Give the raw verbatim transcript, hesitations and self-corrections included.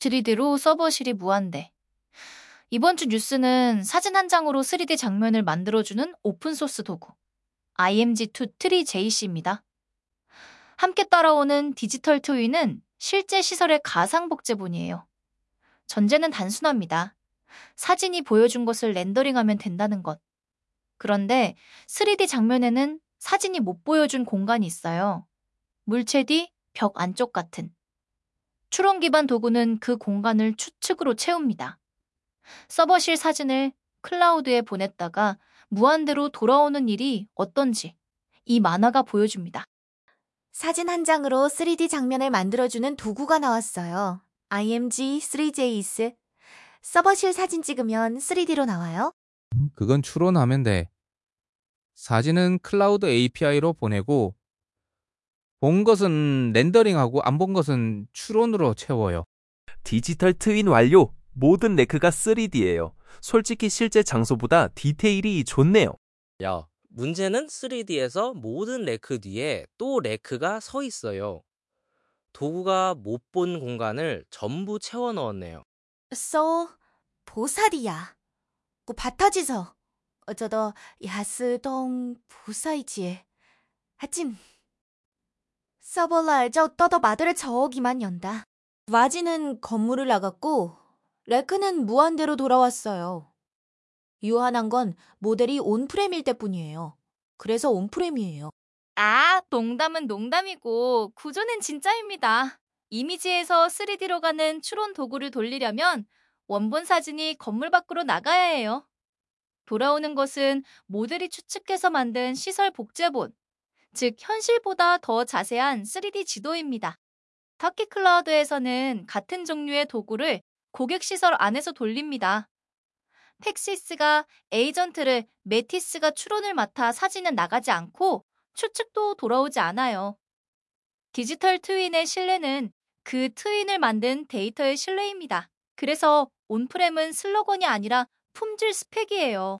쓰리디로 서버실이 무한대. 이번 주 뉴스는 사진 한 장으로 쓰리디 장면을 만들어주는 오픈소스 도구 아이엠지 투 트리 제이씨입니다. 함께 따라오는 디지털 트윈은 실제 시설의 가상 복제본이에요. 전제는 단순합니다. 사진이 보여준 것을 렌더링하면 된다는 것. 그런데 쓰리디 장면에는 사진이 못 보여준 공간이 있어요. 물체 뒤, 벽 안쪽 같은. 추론 기반 도구는 그 공간을 추측으로 채웁니다. 서버실 사진을 클라우드에 보냈다가 무한대로 돌아오는 일이 어떤지 이 만화가 보여줍니다. 사진 한 장으로 쓰리디 장면을 만들어주는 도구가 나왔어요. 아이엠지 쓰리 제이스. 서버실 사진 찍으면 쓰리디로 나와요? 그건 추론하면 돼. 사진은 클라우드 에이피아이로 보내고 본 것은 렌더링하고 안 본 것은 추론으로 채워요. 디지털 트윈 완료! 모든 레크가 쓰리디예요. 솔직히 실제 장소보다 디테일이 좋네요. 야, 문제는 쓰리디에서 모든 레크 뒤에 또 레크가 서 있어요. 도구가 못 본 공간을 전부 채워 넣었네요. 소, 보사디야. 고 바타지서. 어쩌더 야스동 보사이지에. 하찜. 서버라 저 떠더 마들의 저기만 연다. 와지는 건물을 나갔고 레크는 무한대로 돌아왔어요. 유한한 건 모델이 온프렘일 때뿐이에요. 그래서 온프렘이에요. 아, 농담은 농담이고 구조는 진짜입니다. 이미지에서 쓰리디로 가는 추론 도구를 돌리려면 원본 사진이 건물 밖으로 나가야 해요. 돌아오는 것은 모델이 추측해서 만든 시설 복제본, 즉 현실보다 더 자세한 쓰리디 지도입니다. 터키 클라우드에서는 같은 종류의 도구를 고객 시설 안에서 돌립니다. 팩시스가 에이전트를 메티스가 추론을 맡아 사진은 나가지 않고 추측도 돌아오지 않아요. 디지털 트윈의 신뢰는 그 트윈을 만든 데이터의 신뢰입니다. 그래서 온프렘은 슬로건이 아니라 품질 스펙이에요.